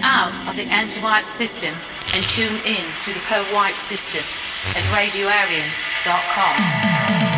out of the anti-white system and tune in to the pro-white system at radioarian.com.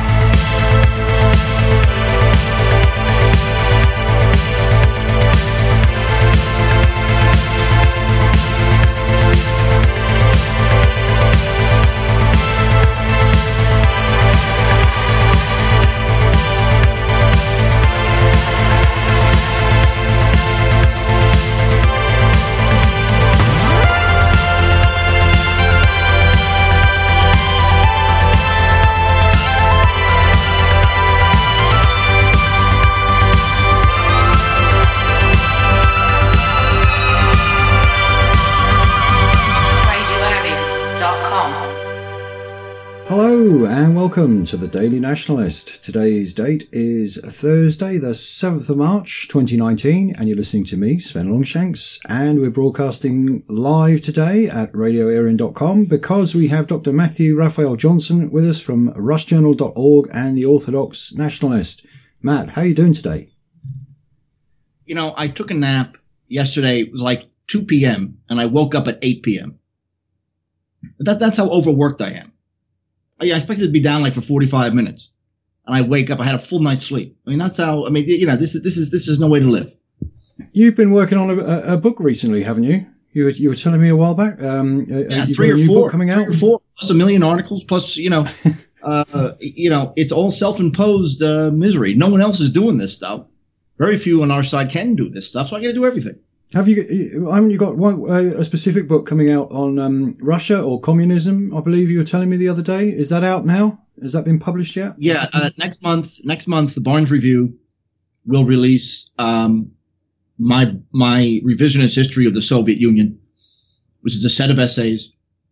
Hello and welcome to the Daily Nationalist. Today's date is Thursday, the 7th of March 2019, and you're listening to me, Sven Longshanks, and we're broadcasting live today at radioarian.com because we have Dr. Matthew Raphael Johnson with us from russjournal.org and the Orthodox Nationalist. Matt, how are you doing today? You know, I took a nap yesterday. It was like 2 p.m. and I woke up at 8 p.m. That's how overworked I am. I expected to be down like for 45 minutes, and I wake up. I had a full night's sleep. I mean, that's how. I mean, you know, this is no way to live. You've been working on a book recently, haven't you? You were telling me a while back. Yeah, 3 or 4 coming out. 3 or 4 plus a million articles. Plus, you know, it's all self-imposed misery. No one else is doing this stuff. Very few on our side can do this stuff, so I got to do everything. Haven't you got a specific book coming out on Russia or communism? I believe you were telling me the other day. Is that out now? Has that been published yet? Yeah, next month, the Barnes Review will release my revisionist history of the Soviet Union, which is a set of essays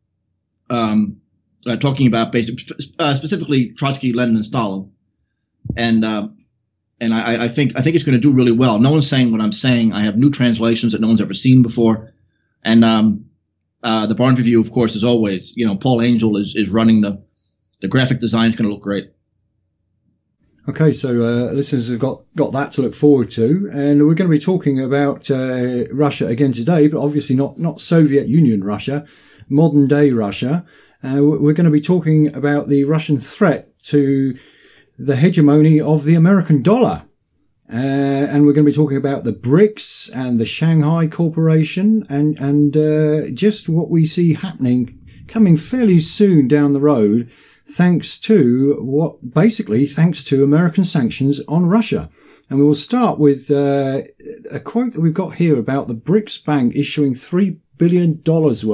talking about specifically Trotsky, Lenin, and Stalin, and I think it's going to do really well. No one's saying what I'm saying. I have new translations that no one's ever seen before. And the Barnes Review, of course, as always, you know, Paul Angel is running the graphic design. It's going to look great. Okay, so listeners have got that to look forward to. And we're going to be talking about Russia again today, but obviously not Soviet Union Russia, modern day Russia. We're going to be talking about the Russian threat to the hegemony of the American dollar. And we're going to be talking about the BRICS and the Shanghai Corporation and just what we see happening coming fairly soon down the road, thanks to American sanctions on Russia. And we will start with a quote that we've got here about the BRICS Bank issuing $3 billion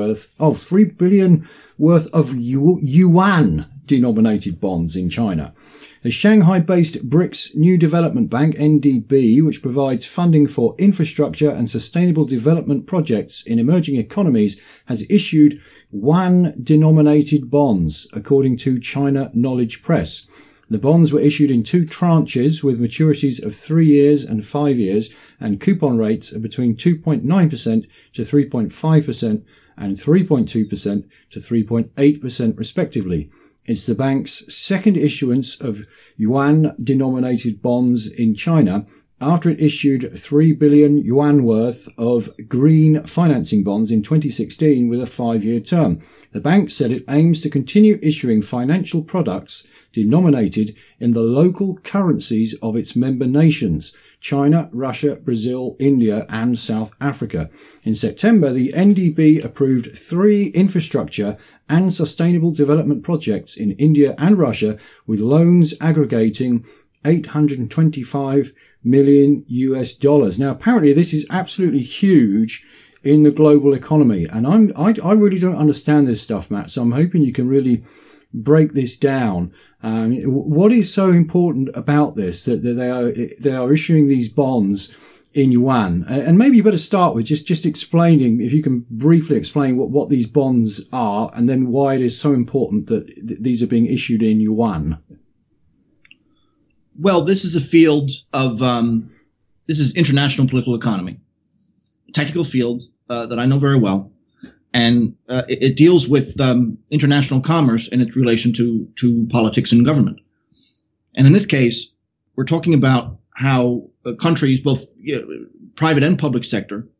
worth of yuan denominated bonds in China. The Shanghai-based BRICS New Development Bank, NDB, which provides funding for infrastructure and sustainable development projects in emerging economies, has issued yuan-denominated bonds, according to China Knowledge Press. The bonds were issued in 2 tranches with maturities of 3 years and 5 years and coupon rates of between 2.9% to 3.5% and 3.2% to 3.8% respectively. It's the bank's second issuance of yuan-denominated bonds in China after it issued 3 billion yuan worth of green financing bonds in 2016 with a 5-year term. The bank said it aims to continue issuing financial products denominated in the local currencies of its member nations, China, Russia, Brazil, India, and South Africa. In September, the NDB approved 3 infrastructure and sustainable development projects in India and Russia with loans aggregating $825 million US. Now, apparently this is absolutely huge in the global economy. And I really don't understand this stuff, Matt. So I'm hoping you can really break this down. What is so important about this that they are issuing these bonds in yuan? And maybe you better start with just explaining, if you can briefly explain what these bonds are and then why it is so important that these are being issued in yuan. Well, this is a field of this is international political economy, a technical field that I know very well, and it deals with international commerce and its relation to politics and government. And in this case, we're talking about how countries, both private and public sector,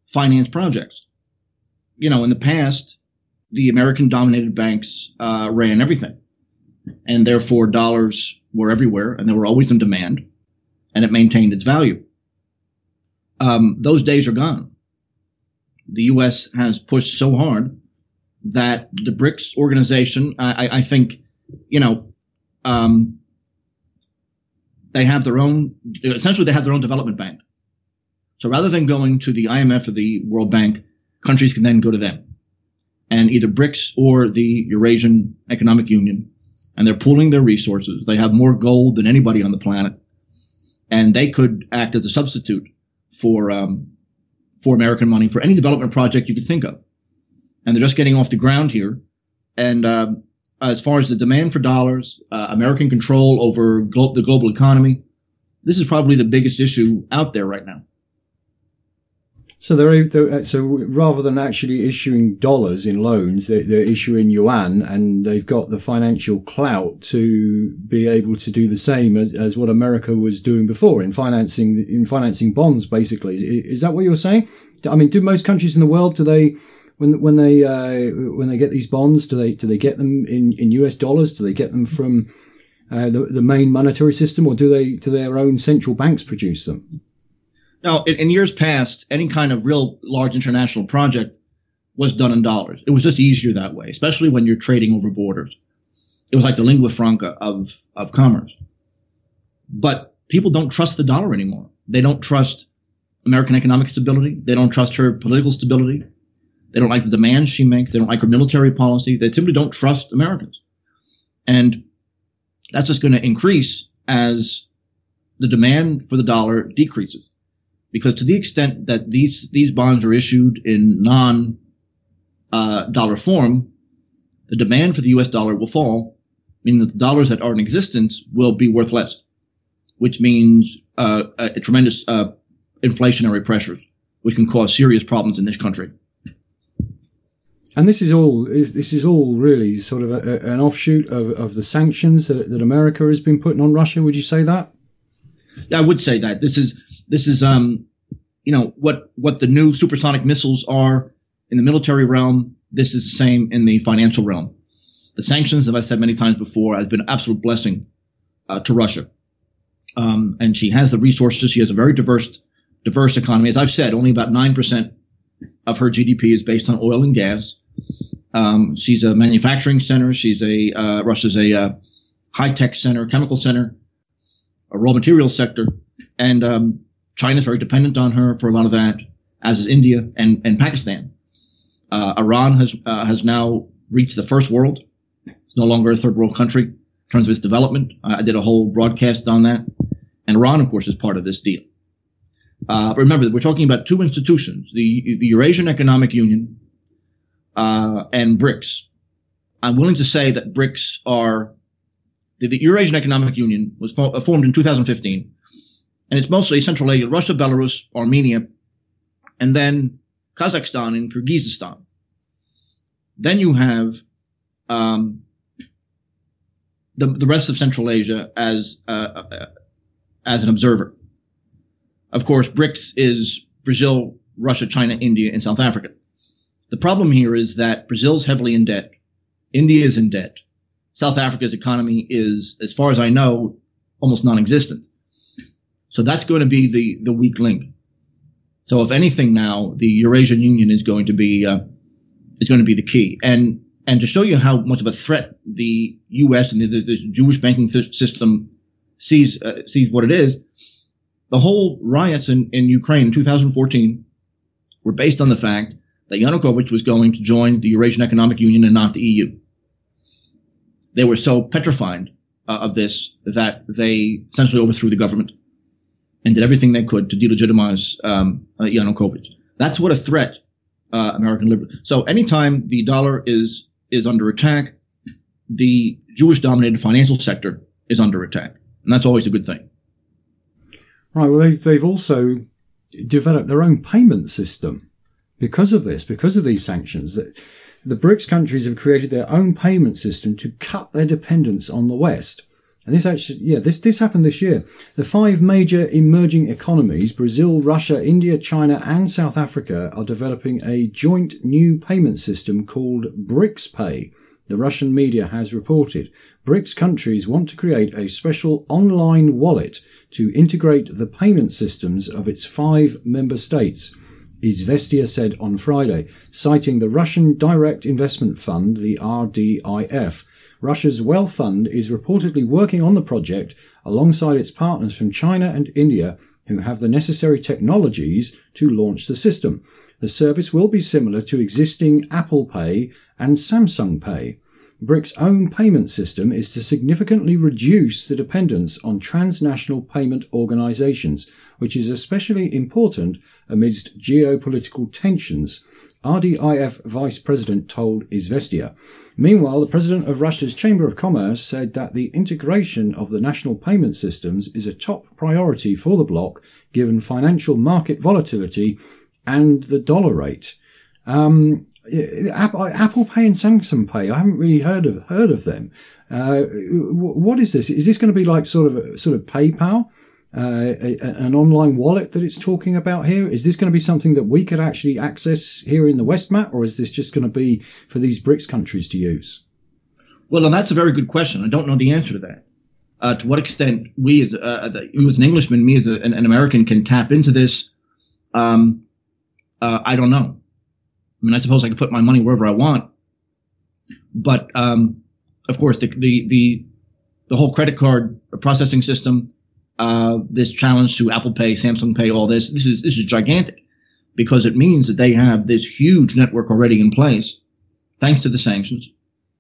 finance projects. You know, in the past, the American-dominated banks ran everything, and therefore dollars were everywhere, and they were always in demand, and it maintained its value. Those days are gone. The U.S. has pushed so hard that the BRICS organization, I think, you know, they have their own development bank. So rather than going to the IMF or the World Bank, countries can then go to them. And either BRICS or the Eurasian Economic Union, and they're pooling their resources. They have more gold than anybody on the planet. And they could act as a substitute for American money for any development project you could think of. And they're just getting off the ground here. And as far as the demand for dollars, American control over the global economy, this is probably the biggest issue out there right now. So so rather than actually issuing dollars in loans, they're issuing yuan, and they've got the financial clout to be able to do the same as what America was doing before in financing bonds. Basically, is that what you're saying? I mean, do most countries in the world, do they, when they get these bonds, do they get them in US dollars? Do they get them from the main monetary system, or do their own central banks produce them? Now, in years past, any kind of real large international project was done in dollars. It was just easier that way, especially when you're trading over borders. It was like the lingua franca of commerce. But people don't trust the dollar anymore. They don't trust American economic stability. They don't trust her political stability. They don't like the demands she makes. They don't like her military policy. They simply don't trust Americans. And that's just going to increase as the demand for the dollar decreases. Because to the extent that these bonds are issued in non-dollar form, the demand for the U.S. dollar will fall, meaning that the dollars that are in existence will be worth less, which means a tremendous inflationary pressures, which can cause serious problems in this country. And this is all really sort of an offshoot of the sanctions that America has been putting on Russia. Would you say that? Yeah, I would say that. This is you know, what the new supersonic missiles are in the military realm. This is the same in the financial realm. The sanctions, as I said many times before, has been an absolute blessing to Russia. And she has the resources. She has a very diverse economy. As I've said, only about 9% of her GDP is based on oil and gas. She's a manufacturing center. Russia's a high-tech center, chemical center, a raw materials sector. And China's very dependent on her for a lot of that, as is India and Pakistan. Iran has now reached the first world. It's no longer a third world country in terms of its development. I did a whole broadcast on that. And Iran, of course, is part of this deal. Remember that we're talking about two institutions, the Eurasian Economic Union and BRICS. I'm willing to say that BRICS are the Eurasian Economic Union was formed in 2015. And it's mostly Central Asia, Russia, Belarus, Armenia, and then Kazakhstan and Kyrgyzstan. Then you have the rest of Central Asia as an observer. Of course, BRICS is Brazil, Russia, China, India, and South Africa. The problem here is that Brazil's heavily in debt. India is in debt. South Africa's economy is, as far as I know, almost non-existent. So that's going to be the weak link. So if anything now, the Eurasian Union is going to be the key. And to show you how much of a threat the U.S. and the Jewish banking system sees what it is, the whole riots in Ukraine in 2014 were based on the fact that Yanukovych was going to join the Eurasian Economic Union and not the EU. They were so petrified of this that they essentially overthrew the government and did everything they could to delegitimize Yanukovych. That's what a threat American liberty. So anytime the dollar is under attack, the Jewish-dominated financial sector is under attack, and that's always a good thing. Right. Well, they've also developed their own payment system because of this, because of these sanctions. The BRICS countries have created their own payment system to cut their dependence on the West. And this happened this year. The 5 major emerging economies, Brazil, Russia, India, China, and South Africa, are developing a joint new payment system called BRICS Pay. The Russian media has reported. BRICS countries want to create a special online wallet to integrate the payment systems of its 5 member states, Izvestia said on Friday, citing the Russian Direct Investment Fund, the RDIF. Russia's Wealth Fund is reportedly working on the project alongside its partners from China and India, who have the necessary technologies to launch the system. The service will be similar to existing Apple Pay and Samsung Pay. BRIC's own payment system is to significantly reduce the dependence on transnational payment organizations, which is especially important amidst geopolitical tensions, RDIF Vice President told Izvestia. Meanwhile, the President of Russia's Chamber of Commerce said that the integration of the national payment systems is a top priority for the bloc, given financial market volatility and the dollar rate. Apple Pay and Samsung Pay, I haven't really heard of them. What is this? Is this going to be like sort of PayPal? An online wallet that it's talking about here? Is this going to be something that we could actually access here in the West, Matt, or is this just going to be for these BRICS countries to use? Well, and that's a very good question. I don't know the answer to that. To what extent you as an Englishman, me as an American, can tap into this? I don't know. I mean, I suppose I could put my money wherever I want, but of course, the whole credit card processing system, this challenge to Apple Pay, Samsung Pay, all this is gigantic, because it means that they have this huge network already in place, thanks to the sanctions,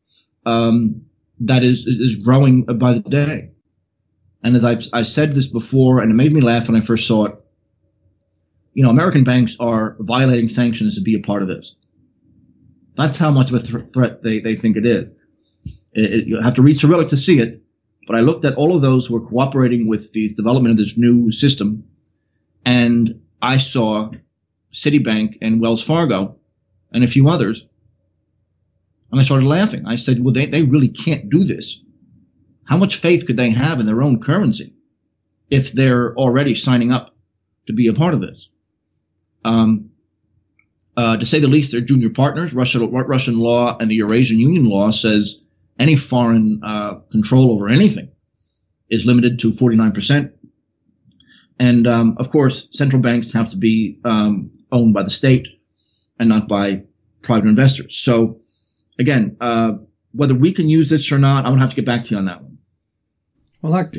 that is growing by the day. And as I've said this before, and it made me laugh when I first saw it. You know, American banks are violating sanctions to be a part of this. That's how much of a threat they think it is. You have to read Cyrillic to see it, but I looked at all of those who are cooperating with the development of this new system, and I saw Citibank and Wells Fargo and a few others, and I started laughing. I said, well, they really can't do this. How much faith could they have in their own currency if they're already signing up to be a part of this? To say the least, they're junior partners. Russian law and the Eurasian Union law says any foreign control over anything is limited to 49%. And of course, central banks have to be owned by the state and not by private investors. So again, whether we can use this or not, I'm going to have to get back to you on that one. Well,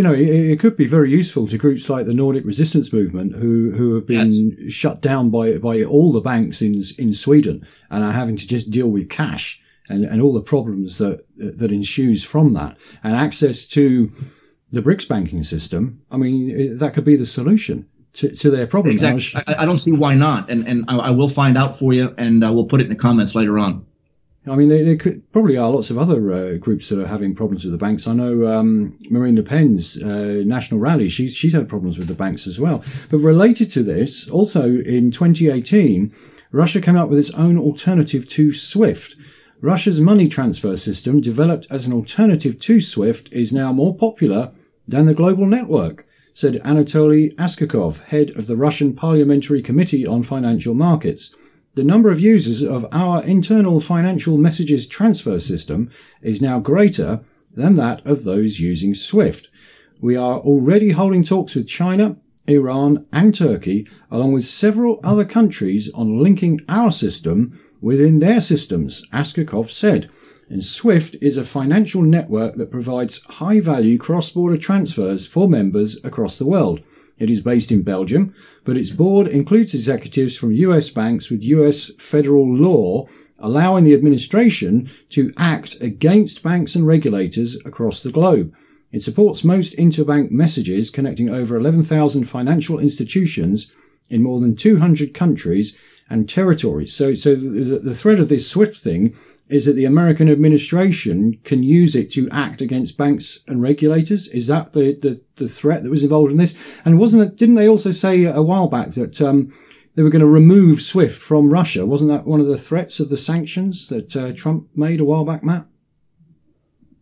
it could be very useful to groups like the Nordic Resistance Movement, who have been shut down by all the banks in Sweden and are having to just deal with cash and all the problems that ensues from that, and access to the BRICS banking system. I mean, that could be the solution to their problem. Exactly. I don't see why not, and I will find out for you, and we'll put it in the comments later on. I mean, there could probably are lots of other groups that are having problems with the banks. I know Marine Le Pen's National Rally, she's had problems with the banks as well. But related to this, also in 2018, Russia came up with its own alternative to SWIFT. Russia's money transfer system, developed as an alternative to SWIFT, is now more popular than the global network, said Anatoly Askakov, head of the Russian Parliamentary Committee on Financial Markets. The number of users of our internal financial messages transfer system is now greater than that of those using SWIFT. We are already holding talks with China, Iran and Turkey, along with several other countries, on linking our system within their systems, Askakov said. And SWIFT is a financial network that provides high-value cross-border transfers for members across the world. It is based in Belgium, but its board includes executives from US banks with US federal law, allowing the administration to act against banks and regulators across the globe. It supports most interbank messages connecting over 11,000 financial institutions in more than 200 countries and territories. So the thread of this SWIFT thing is that the American administration can use it to act against banks and regulators. Is that the threat that was involved in this? And didn't they also say a while back that they were going to remove SWIFT from Russia? Wasn't that one of the threats of the sanctions that Trump made a while back, Matt?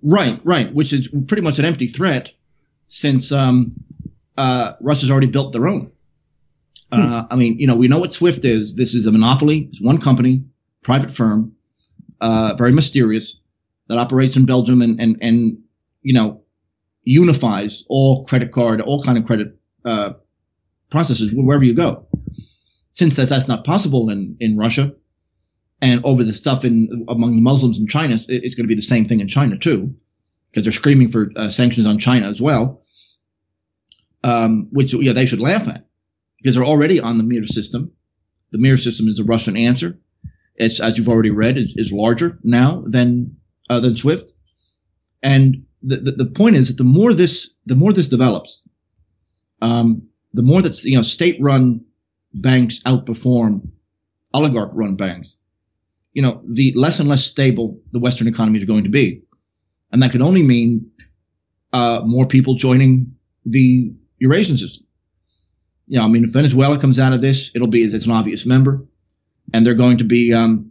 Right. Which is pretty much an empty threat since Russia's already built their own. I mean, we know what SWIFT is. This is a monopoly. It's one company, private firm, very mysterious, that operates in Belgium and unifies all kind of credit processes wherever you go. Since that's not possible in Russia, and over the stuff among the Muslims in China, it's going to be the same thing in China too, because they're screaming for sanctions on China as well, which they should laugh at, because they're already on the Mir system. The Mir system is a Russian answer. It's, as you've already read, is larger now than SWIFT. And the point is that the more this develops, the more that state-run banks outperform oligarch-run banks, the less and less stable the Western economies are going to be, and that could only mean more people joining the Eurasian system. If Venezuela comes out of this, it's an obvious member, and they're going to be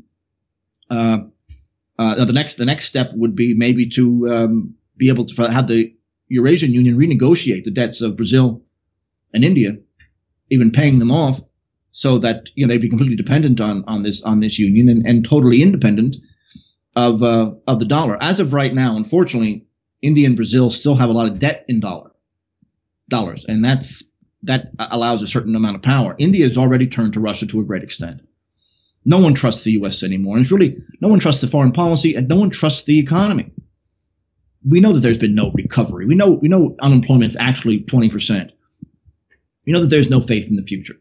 the next step would be maybe to be able to have the Eurasian Union renegotiate the debts of Brazil and India, even paying them off, so that they'd be completely dependent on this union and totally independent of the dollar. As of right now, unfortunately, India and Brazil still have a lot of debt in dollars, and that allows a certain amount of power. India has already turned to Russia to a great extent. No one trusts the U.S. anymore, and it's really no one trusts the foreign policy, and no one trusts the economy. We know that there's been no recovery. We know unemployment is actually 20%. We know that there's no faith in the future.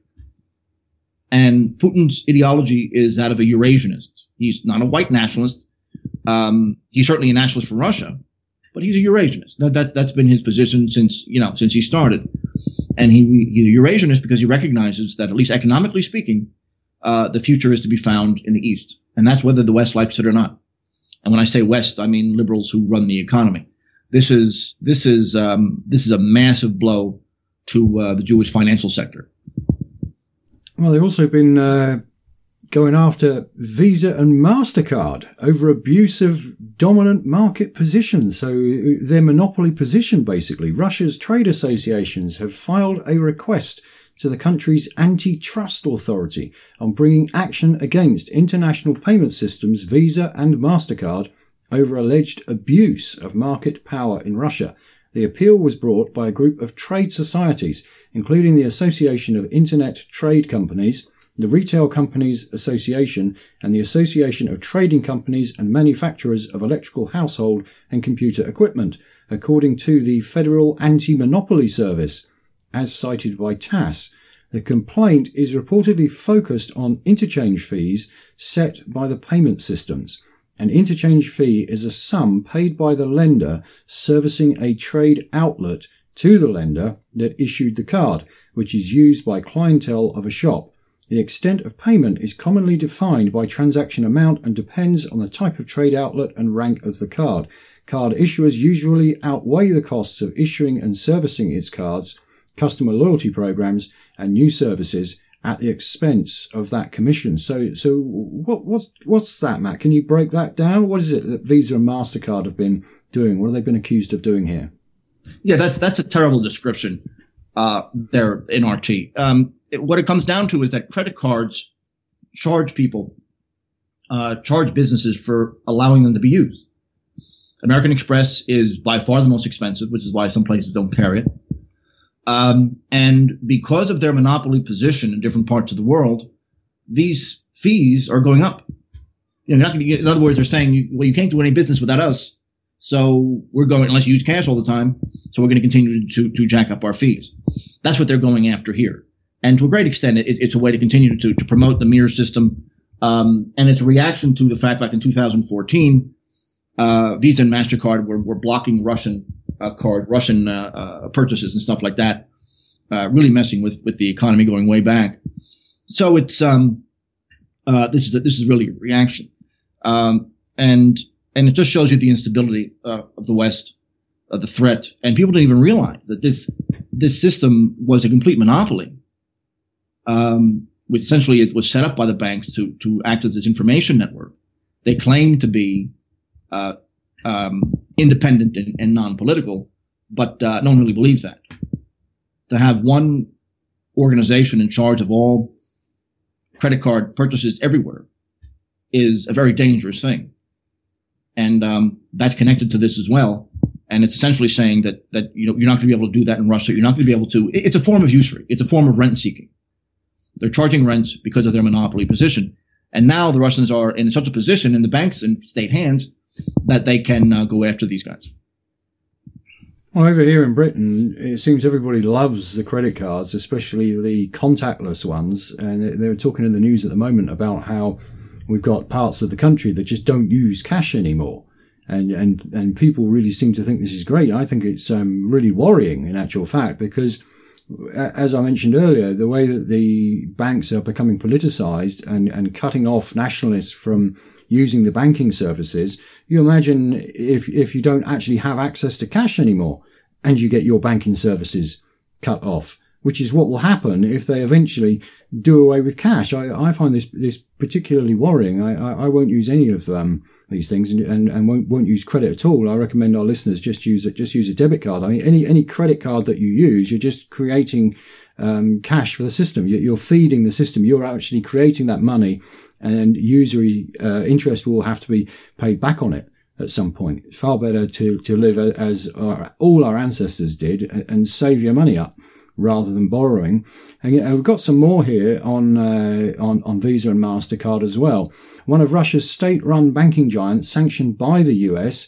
And Putin's ideology is that of a Eurasianist. He's not a white nationalist. He's certainly a nationalist for Russia, but he's a Eurasianist. That's been his position since he started. And he's a Eurasianist because he recognizes that, at least economically speaking, the future is to be found in the East, and that's whether the West likes it or not. And when I say West, I mean liberals who run the economy. This is a massive blow to the Jewish financial sector. Well, they've also been going after Visa and MasterCard over abuse of dominant market positions. So their monopoly position, basically. Russia's trade associations have filed a request to the country's antitrust authority on bringing action against international payment systems Visa and MasterCard over alleged abuse of market power in Russia. The appeal was brought by a group of trade societies, including the Association of Internet Trade Companies, the Retail Companies Association, and the Association of Trading Companies and Manufacturers of Electrical Household and Computer Equipment, according to the Federal Anti-Monopoly Service. As cited by TASS, the complaint is reportedly focused on interchange fees set by the payment systems. An interchange fee is a sum paid by the lender servicing a trade outlet to the lender that issued the card, which is used by clientele of a shop. The extent of payment is commonly defined by transaction amount and depends on the type of trade outlet and rank of the card. Card issuers usually outweigh the costs of issuing and servicing its cards, customer loyalty programs, and new services at the expense of that commission. So what's that, Matt? Can you break that down? What is it that Visa and MasterCard have been doing? What have they been accused of doing here? Yeah, that's a terrible description there in RT. What it comes down to is that credit cards charge businesses for allowing them to be used. American Express is by far the most expensive, which is why some places don't carry it. And because of their monopoly position in different parts of the world, these fees are going up. You're not going to get, in other words, they're saying, you can't do any business without us. So we're going, unless you use cash all the time. So we're going to continue to jack up our fees. That's what they're going after here. And to a great extent, it's a way to continue to promote the Mir system. And it's a reaction to the fact back in 2014, Visa and MasterCard were blocking Russian purchases and stuff like that, really messing with the economy going way back. So it's this is really a reaction, and it just shows you the instability of the West, the threat, and people didn't even realize that this system was a complete monopoly, which essentially it was set up by the banks to act as this information network. They claim to be independent and non-political, but no one really believes that. To have one organization in charge of all credit card purchases everywhere is a very dangerous thing. And that's connected to this as well. And it's essentially saying that you're not going to be able to do that in Russia. You're not going to be able to. It's a form of usury. It's a form of rent seeking. They're charging rents because of their monopoly position. And now the Russians are in such a position in the banks and state hands that they can go after these guys. Well, over here in Britain, it seems everybody loves the credit cards, especially the contactless ones. And they're talking in the news at the moment about how we've got parts of the country that just don't use cash anymore. And people really seem to think this is great. I think it's really worrying in actual fact, because as I mentioned earlier, the way that the banks are becoming politicized and cutting off nationalists from using the banking services, you imagine if you don't actually have access to cash anymore and you get your banking services cut off, which is what will happen if they eventually do away with cash. I find this particularly worrying. I won't use any of these things and won't use credit at all. I recommend our listeners just use a debit card. I mean, any credit card that you use, you're just creating cash for the system. You're feeding the system. You're actually creating that money, and usury interest will have to be paid back on it at some point. It's far better to live as all our ancestors did and save your money up, rather than borrowing. And we've got some more here on Visa and MasterCard as well. One of Russia's state-run banking giants, sanctioned by the US,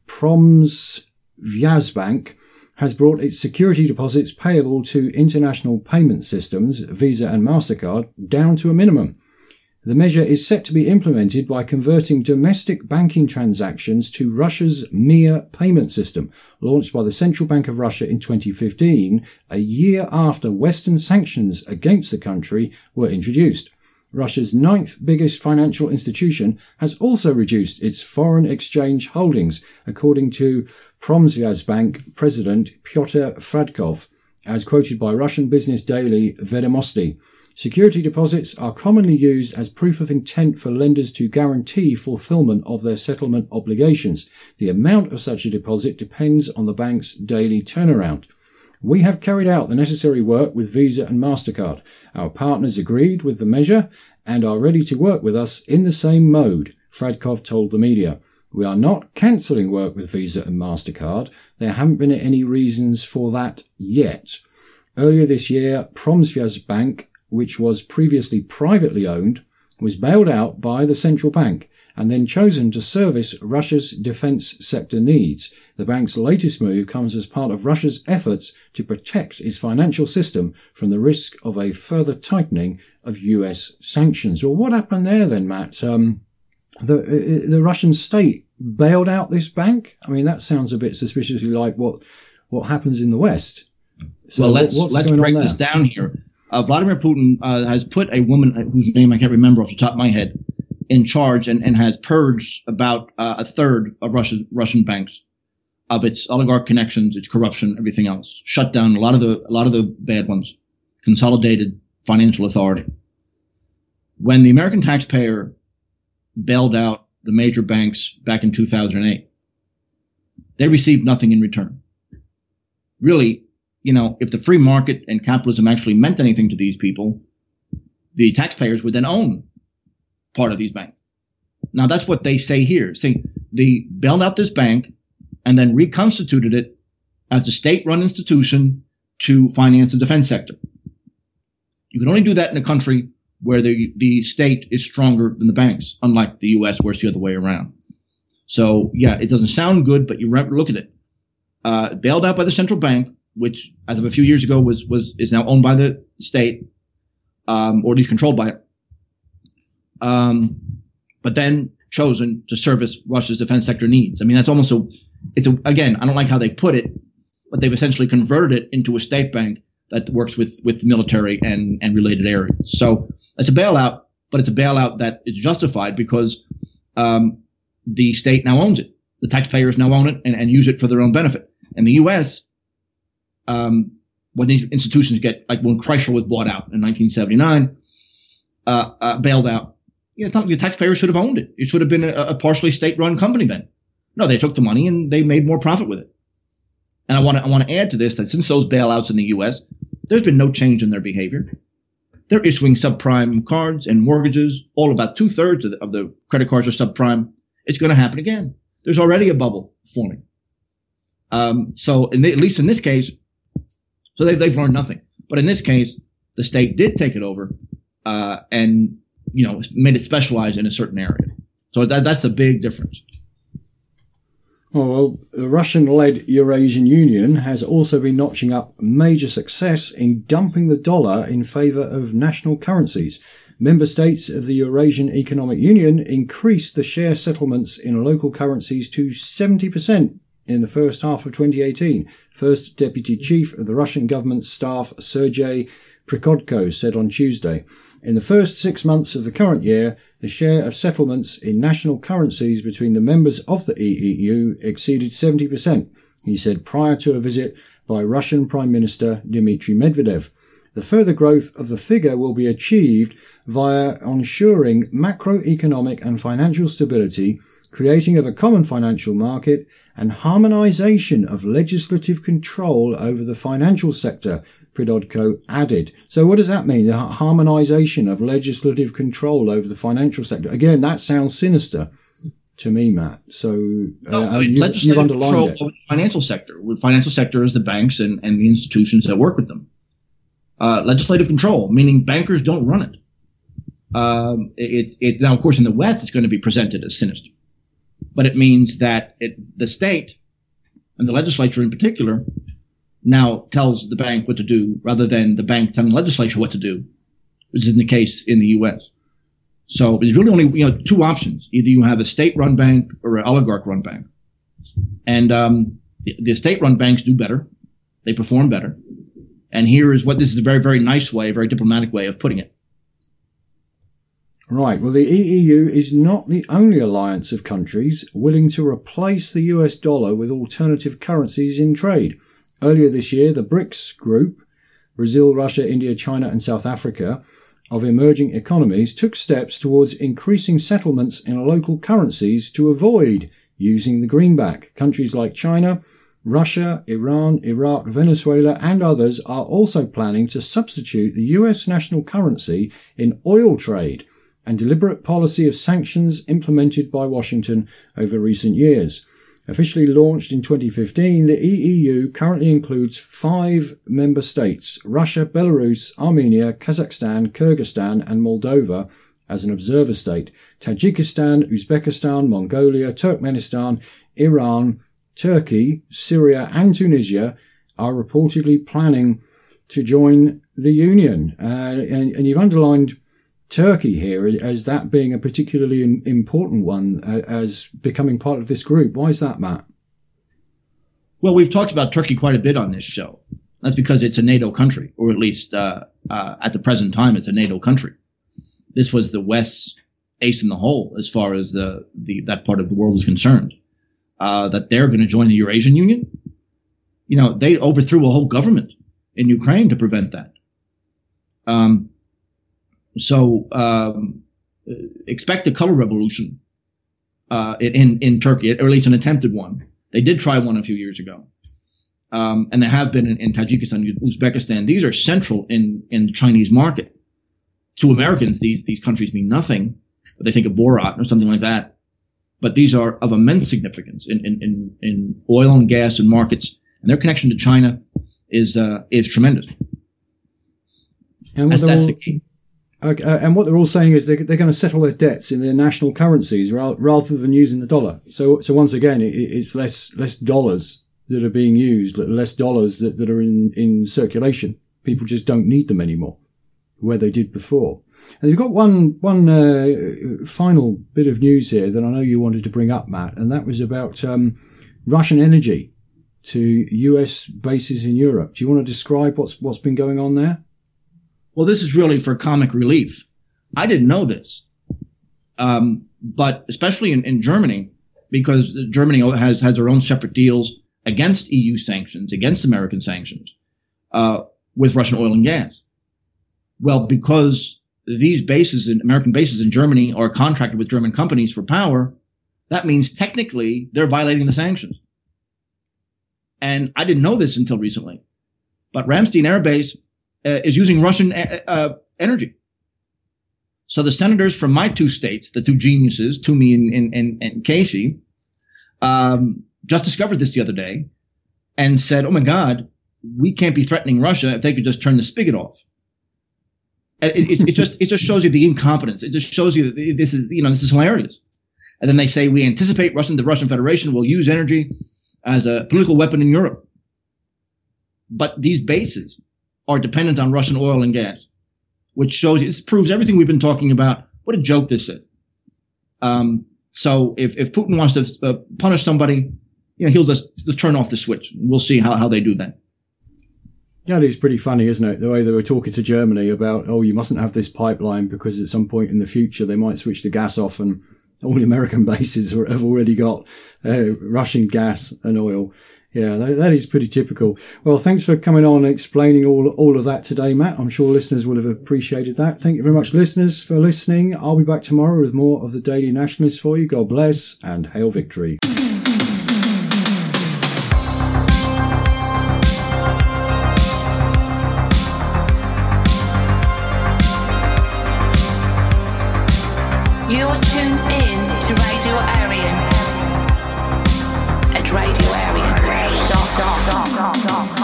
Pромsvязьbank, has brought its security deposits payable to international payment systems, Visa and MasterCard, down to a minimum. The measure is set to be implemented by converting domestic banking transactions to Russia's Mir payment system, launched by the Central Bank of Russia in 2015, a year after Western sanctions against the country were introduced. Russia's ninth biggest financial institution has also reduced its foreign exchange holdings, according to Pромsvязьbank President Pyotr Fradkov, as quoted by Russian business daily Vedomosti. Security deposits are commonly used as proof of intent for lenders to guarantee fulfillment of their settlement obligations. The amount of such a deposit depends on the bank's daily turnaround. We have carried out the necessary work with Visa and MasterCard. Our partners agreed with the measure and are ready to work with us in the same mode, Fradkov told the media. We are not cancelling work with Visa and MasterCard. There haven't been any reasons for that yet. Earlier this year, Pромsvязьbank, which was previously privately owned, was bailed out by the central bank and then chosen to service Russia's defense sector needs. The bank's latest move comes as part of Russia's efforts to protect its financial system from the risk of a further tightening of US sanctions. Well, what happened there then, Matt? The Russian state bailed out this bank? I mean, that sounds a bit suspiciously like what happens in the West. So well, let's break this down here. Vladimir Putin has put a woman whose name I can't remember off the top of my head in charge and has purged about a third of Russian banks of its oligarch connections, its corruption, everything else. Shut down a lot of the bad ones. Consolidated financial authority. When the American taxpayer bailed out the major banks back in 2008, they received nothing in return. Really, if the free market and capitalism actually meant anything to these people, the taxpayers would then own part of these banks. Now, that's what they say here. See, they bailed out this bank and then reconstituted it as a state-run institution to finance the defense sector. You can only do that in a country where the state is stronger than the banks, unlike the U.S., where it's the other way around. So, yeah, it doesn't sound good, but you look at it. Bailed out by the central bank, which as of a few years ago is now owned by the state, or at least controlled by it. But then chosen to service Russia's defense sector needs. I mean, that's almost again, I don't like how they put it, but they've essentially converted it into a state bank that works with military and related areas. So it's a bailout, but it's a bailout that is justified because, the state now owns it. The taxpayers now own it and use it for their own benefit. In the U.S., when these institutions get, like when Chrysler was bought out in 1979, bailed out, it's not, the taxpayers should have owned it. It should have been a partially state-run company then. No, they took the money and they made more profit with it. And I want to add to this that since those bailouts in the U.S., there's been no change in their behavior. They're issuing subprime cards and mortgages. All about 2/3 of the credit cards are subprime. It's going to happen again. There's already a bubble forming. So at least in this case, so they've learned nothing. But in this case, the state did take it over and made it specialize in a certain area. So that's the big difference. Well, the Russian-led Eurasian Union has also been notching up major success in dumping the dollar in favour of national currencies. Member states of the Eurasian Economic Union increased the share settlements in local currencies to 70% in the first half of 2018. First Deputy Chief of the Russian Government Staff, Sergei Prikodko, said on Tuesday. In the first 6 months of the current year, the share of settlements in national currencies between the members of the EEU exceeded 70%, he said prior to a visit by Russian Prime Minister Dmitry Medvedev. The further growth of the figure will be achieved via ensuring macroeconomic and financial stability, creating of a common financial market, and harmonization of legislative control over the financial sector, Prikodko added. So what does that mean? The harmonization of legislative control over the financial sector. Again, that sounds sinister to me, Matt. So you've underlined control it. Over the financial sector. The financial sector is the banks and the institutions that work with them. Legislative control, meaning bankers don't run it. Now, of course, in the West, it's going to be presented as sinister. But it means that the state, and the legislature in particular, now tells the bank what to do rather than the bank telling the legislature what to do, which is the case in the U.S. So there's really only two options. Either you have a state-run bank or an oligarch-run bank. And the state-run banks do better. They perform better. And this is a very, very nice way, a very diplomatic way of putting it. Right. Well, the EEU is not the only alliance of countries willing to replace the US dollar with alternative currencies in trade. Earlier this year, the BRICS group, Brazil, Russia, India, China and South Africa, of emerging economies, took steps towards increasing settlements in local currencies to avoid using the greenback. Countries like China, Russia, Iran, Iraq, Venezuela and others are also planning to substitute the US national currency in oil trade, and deliberate policy of sanctions implemented by Washington over recent years. Officially launched in 2015, the EEU currently includes 5 member states, Russia, Belarus, Armenia, Kazakhstan, Kyrgyzstan and Moldova as an observer state. Tajikistan, Uzbekistan, Mongolia, Turkmenistan, Iran, Turkey, Syria and Tunisia are reportedly planning to join the Union. And you've underlined Turkey here as that being a particularly important one as becoming part of this group. Why is that, Matt? Well, we've talked about Turkey quite a bit on this show. That's because it's a NATO country, or at least at the present time, it's a NATO country. This was the West's ace in the hole as far as that part of the world is concerned. That they're going to join the Eurasian Union. They overthrew a whole government in Ukraine to prevent that. So expect a color revolution in Turkey, or at least an attempted one. They did try one a few years ago. And they have been in Tajikistan, Uzbekistan. These are central in the Chinese market. To Americans, these countries mean nothing. But they think of Borat or something like that. But these are of immense significance in oil and gas and markets. And their connection to China is tremendous. And that's the key. And what they're all saying is they're going to settle their debts in their national currencies rather than using the dollar. So once again, it's less dollars that are being used, less dollars that are in circulation. People just don't need them anymore, where they did before. And you've got one final bit of news here that I know you wanted to bring up, Matt, and that was about Russian energy to US bases in Europe. Do you want to describe what's been going on there? Well, this is really for comic relief. I didn't know this. But especially in Germany, because Germany has their own separate deals against EU sanctions, against American sanctions, with Russian oil and gas. Well, because these American bases in Germany are contracted with German companies for power, that means technically they're violating the sanctions. And I didn't know this until recently, but Ramstein Air Base is using Russian energy. So the senators from my two states, the two geniuses, Toomey and Casey, just discovered this the other day and said, oh my God, we can't be threatening Russia if they could just turn the spigot off. It just shows you the incompetence. It just shows you that this is hilarious. And then they say we anticipate the Russian Federation will use energy as a political weapon in Europe. But these bases are dependent on Russian oil and gas, which shows it proves everything we've been talking about. What a joke this is. So if Putin wants to punish somebody, he'll just turn off the switch. We'll see how they do that. Yeah, it's pretty funny, isn't it? The way they were talking to Germany about, you mustn't have this pipeline because at some point in the future they might switch the gas off and all the American bases have already got Russian gas and oil. Yeah, that is pretty typical. Well, thanks for coming on and explaining all of that today, Matt. I'm sure listeners will have appreciated that. Thank you very much, listeners, for listening. I'll be back tomorrow with more of the Daily Nationalist for you. God bless and hail victory. You're tuned in to Radio Aryan at radioaryan.com.